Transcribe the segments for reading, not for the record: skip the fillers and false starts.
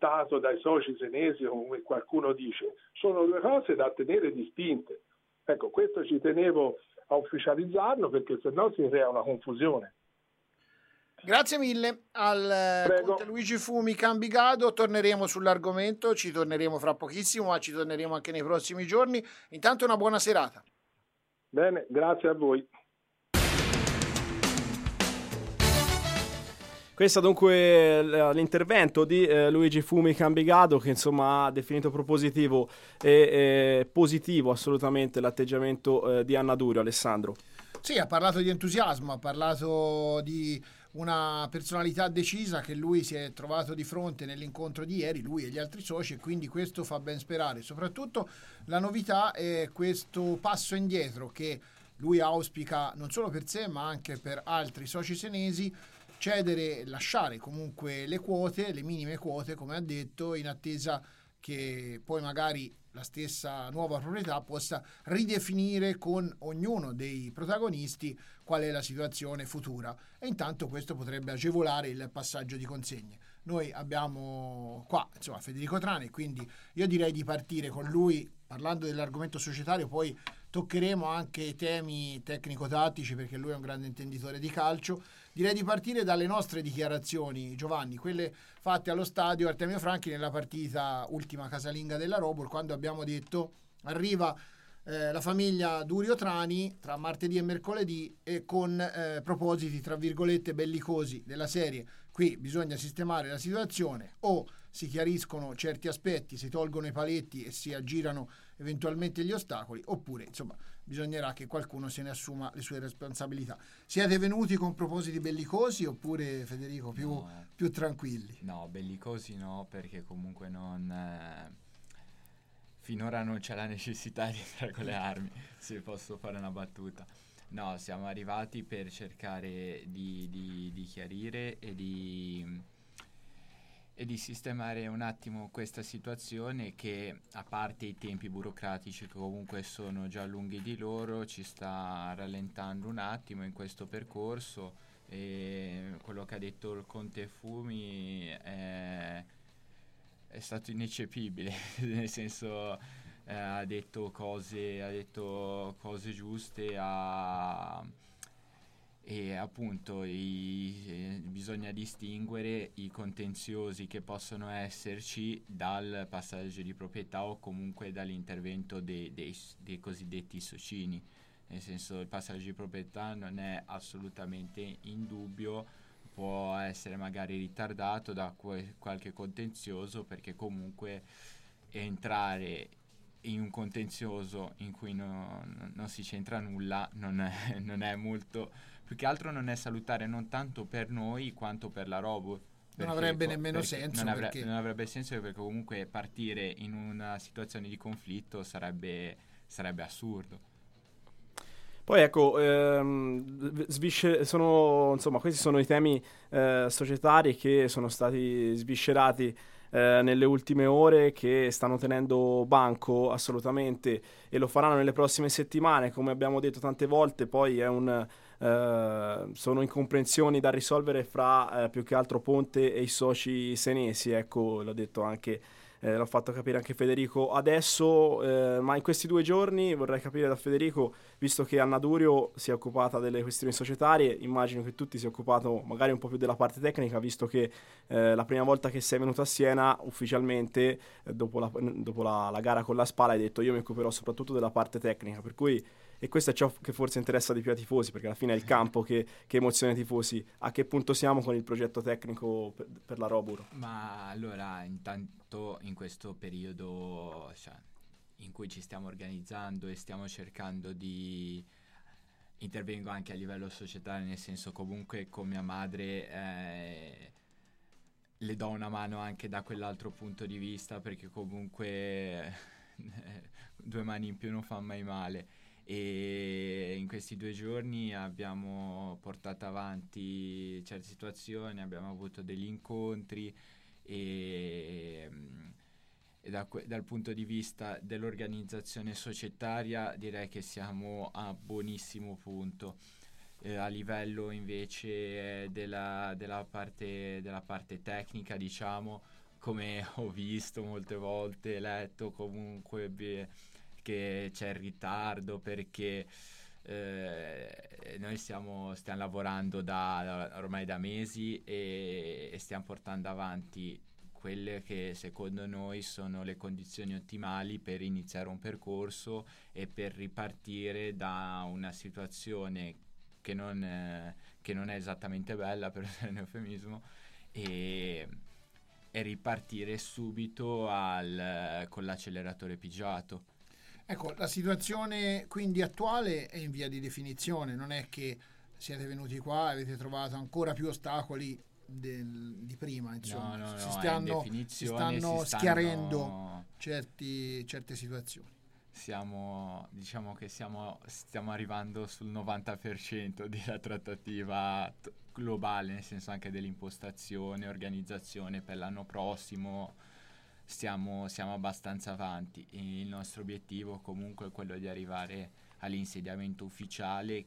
inventato dai soci senesi, come qualcuno dice, sono due cose da tenere distinte. Ecco, questo ci tenevo a ufficializzarlo, perché sennò si crea una confusione. Grazie mille al Conte Luigi Fumi Cambigado, torneremo sull'argomento, ci torneremo fra pochissimo, ma ci torneremo anche nei prossimi giorni. Intanto una buona serata. Bene, grazie a voi. Questo dunque l'intervento di Luigi Fumi Cambigado, che insomma ha definito propositivo e positivo assolutamente l'atteggiamento di Anna Durio. Alessandro. Sì, ha parlato di entusiasmo, ha parlato di una personalità decisa che lui si è trovato di fronte nell'incontro di ieri, lui e gli altri soci, e quindi questo fa ben sperare. Soprattutto la novità è questo passo indietro che lui auspica non solo per sé ma anche per altri soci senesi, cedere, lasciare comunque le quote, le minime quote, come ha detto, in attesa che poi magari la stessa nuova proprietà possa ridefinire con ognuno dei protagonisti qual è la situazione futura, e intanto questo potrebbe agevolare il passaggio di consegne. Noi abbiamo qua Federico Trani, quindi io direi di partire con lui parlando dell'argomento societario, poi toccheremo anche temi tecnico-tattici perché lui è un grande intenditore di calcio. Direi di partire dalle nostre dichiarazioni, Giovanni, quelle fatte allo stadio Artemio Franchi nella partita ultima casalinga della Robur, quando abbiamo detto arriva la famiglia Durio Trani tra martedì e mercoledì e con propositi tra virgolette bellicosi della serie: qui bisogna sistemare la situazione, o si chiariscono certi aspetti, si tolgono i paletti e si aggirano eventualmente gli ostacoli, oppure insomma bisognerà che qualcuno se ne assuma le sue responsabilità. Siete venuti con propositi bellicosi oppure, Federico, più tranquilli? No, bellicosi no, perché comunque finora non c'è la necessità di entrare con le armi, se posso fare una battuta. No, siamo arrivati per cercare di chiarire e di sistemare un attimo questa situazione che, a parte i tempi burocratici che comunque sono già lunghi di loro, ci sta rallentando un attimo in questo percorso. E quello che ha detto il Conte Fumi è stato ineccepibile, nel senso ha detto cose giuste, e appunto bisogna distinguere i contenziosi che possono esserci dal passaggio di proprietà o comunque dall'intervento dei cosiddetti socini. Nel senso, il passaggio di proprietà non è assolutamente in dubbio, può essere magari ritardato da qualche contenzioso, perché comunque entrare in un contenzioso in cui non si c'entra nulla non è molto, più che altro non è salutare, non tanto per noi quanto per la Robur. Non avrebbe nemmeno senso. Non avrebbe senso, perché comunque partire in una situazione di conflitto sarebbe assurdo. Poi ecco, questi sono i temi societari che sono stati sviscerati nelle ultime ore, che stanno tenendo banco assolutamente e lo faranno nelle prossime settimane. Come abbiamo detto tante volte, poi sono incomprensioni da risolvere fra più che altro Ponte e i soci senesi, ecco, l'ho detto anche. L'ho fatto capire anche Federico adesso, ma in questi 2 giorni vorrei capire da Federico, visto che Anna Durio si è occupata delle questioni societarie, immagino che tu ti sia occupato magari un po' più della parte tecnica, visto che la prima volta che sei venuto a Siena ufficialmente, dopo la gara con la Spal, hai detto: io mi occuperò soprattutto della parte tecnica, per cui, e questo è ciò che forse interessa di più ai tifosi, perché alla fine è il campo che emoziona i tifosi. A che punto siamo con il progetto tecnico per la Robur? Ma allora, intanto in questo periodo, in cui ci stiamo organizzando e stiamo cercando intervengo anche a livello societario, nel senso, comunque con mia madre le do una mano anche da quell'altro punto di vista, perché comunque 2 mani in più non fanno mai male. E in questi 2 giorni abbiamo portato avanti certe situazioni, abbiamo avuto degli incontri e dal punto di vista dell'organizzazione societaria direi che siamo a buonissimo punto. A livello invece della parte tecnica, diciamo, come ho visto molte volte, letto comunque che c'è il ritardo perché noi stiamo lavorando ormai da mesi e stiamo portando avanti quelle che secondo noi sono le condizioni ottimali per iniziare un percorso e per ripartire da una situazione che non è esattamente bella, per usare un eufemismo, e ripartire subito con l'acceleratore pigiato. Ecco, la situazione quindi attuale è in via di definizione, non è che siete venuti qua e avete trovato ancora più ostacoli di prima, insomma. No, Si stanno schiarendo certe situazioni. Diciamo che stiamo arrivando sul 90% della trattativa globale, nel senso anche dell'impostazione, organizzazione per l'anno prossimo. Siamo abbastanza avanti. Il nostro obiettivo comunque è quello di arrivare all'insediamento ufficiale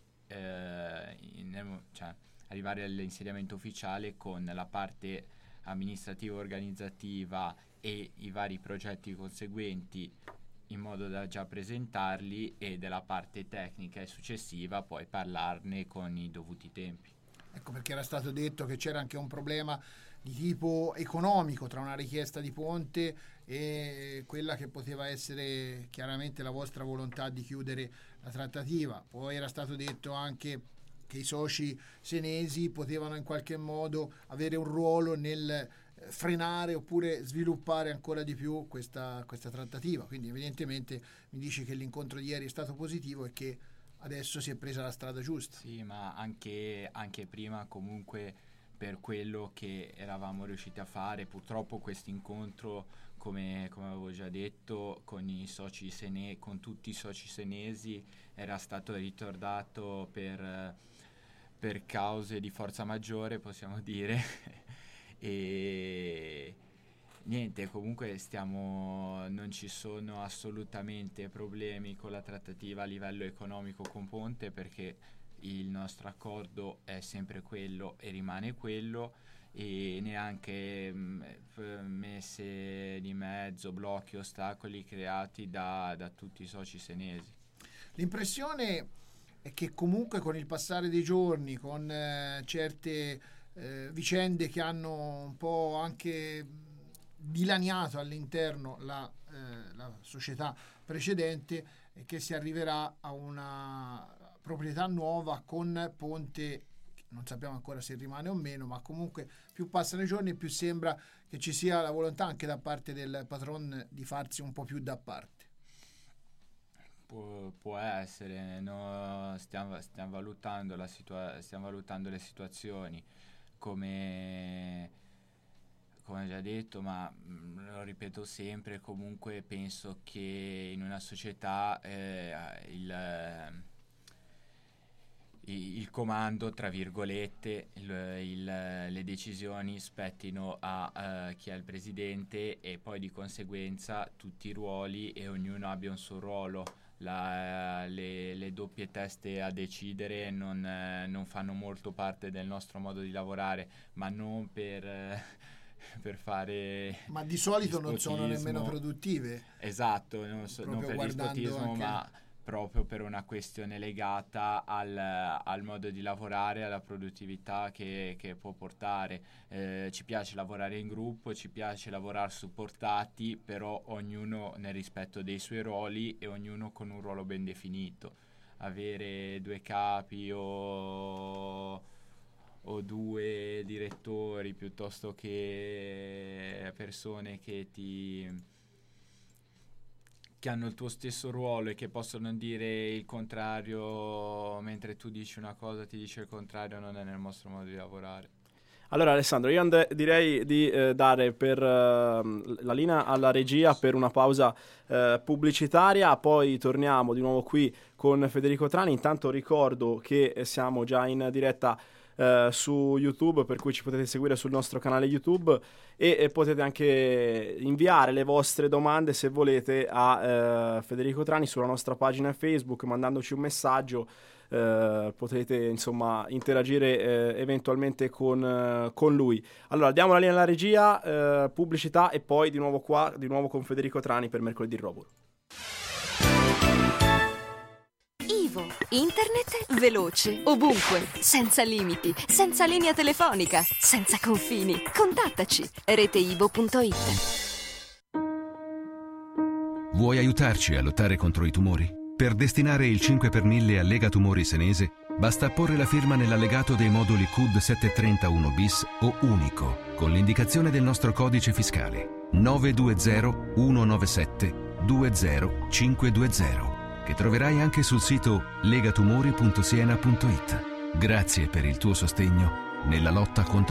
arrivare all'insediamento ufficiale con la parte amministrativa organizzativa e i vari progetti conseguenti, in modo da già presentarli, e della parte tecnica e successiva poi parlarne con i dovuti tempi. Ecco perché era stato detto che c'era anche un problema di tipo economico tra una richiesta di ponte e quella che poteva essere chiaramente la vostra volontà di chiudere la trattativa. Poi era stato detto anche che i soci senesi potevano in qualche modo avere un ruolo nel frenare oppure sviluppare ancora di più questa trattativa. Quindi evidentemente mi dici che l'incontro di ieri è stato positivo e che adesso si è presa la strada giusta. Sì, ma anche prima comunque, per quello che eravamo riusciti a fare, purtroppo questo incontro, come avevo già detto, con tutti i soci senesi era stato ritardato per cause di forza maggiore, possiamo dire. E niente, comunque non ci sono assolutamente problemi con la trattativa a livello economico con Ponte, perché il nostro accordo è sempre quello e rimane quello, e neanche messe di mezzo blocchi, ostacoli creati da tutti i soci senesi. L'impressione è che comunque con il passare dei giorni, con certe vicende che hanno un po' anche dilaniato all'interno la società precedente, che si arriverà a una proprietà nuova con Ponte. Non sappiamo ancora se rimane o meno, ma comunque più passano i giorni più sembra che ci sia la volontà anche da parte del patron di farsi un po' più da parte. Può essere, no? Stiamo valutando stiamo valutando le situazioni, come già detto, ma lo ripeto sempre, comunque penso che in una società il comando, tra virgolette, le decisioni spettino a chi è il presidente, e poi di conseguenza tutti i ruoli e ognuno abbia un suo ruolo. Le doppie teste a decidere non fanno molto parte del nostro modo di lavorare, ma non per fare, ma di solito non sono nemmeno produttive. Esatto, non per dispotismo, anche... ma proprio per una questione legata al modo di lavorare, alla produttività che può portare. Ci piace lavorare in gruppo, ci piace lavorare supportati, però ognuno nel rispetto dei suoi ruoli e ognuno con un ruolo ben definito. Avere due capi o due direttori piuttosto che persone che hanno il tuo stesso ruolo e che possono dire il contrario, mentre tu dici una cosa ti dice il contrario, non è nel nostro modo di lavorare. Allora Alessandro, io direi di dare per la linea alla regia per una pausa pubblicitaria, poi torniamo di nuovo qui con Federico Trani. Intanto ricordo che siamo già in diretta su YouTube, per cui ci potete seguire sul nostro canale YouTube e potete anche inviare le vostre domande, se volete, a Federico Trani sulla nostra pagina Facebook, mandandoci un messaggio potete insomma interagire eventualmente con lui. Allora diamo la linea alla regia, pubblicità e poi di nuovo con Federico Trani per Mercoledì Robot. Ivo, internet veloce, ovunque, senza limiti, senza linea telefonica, senza confini. Contattaci, reteivo.it. Vuoi aiutarci a lottare contro i tumori? Per destinare il 5 per 1000 a Lega Tumori Senese, basta apporre la firma nell'allegato dei moduli CUD 731 bis o unico, con l'indicazione del nostro codice fiscale 920 197 20520, che troverai anche sul sito legatumori.siena.it. Grazie per il tuo sostegno nella lotta contro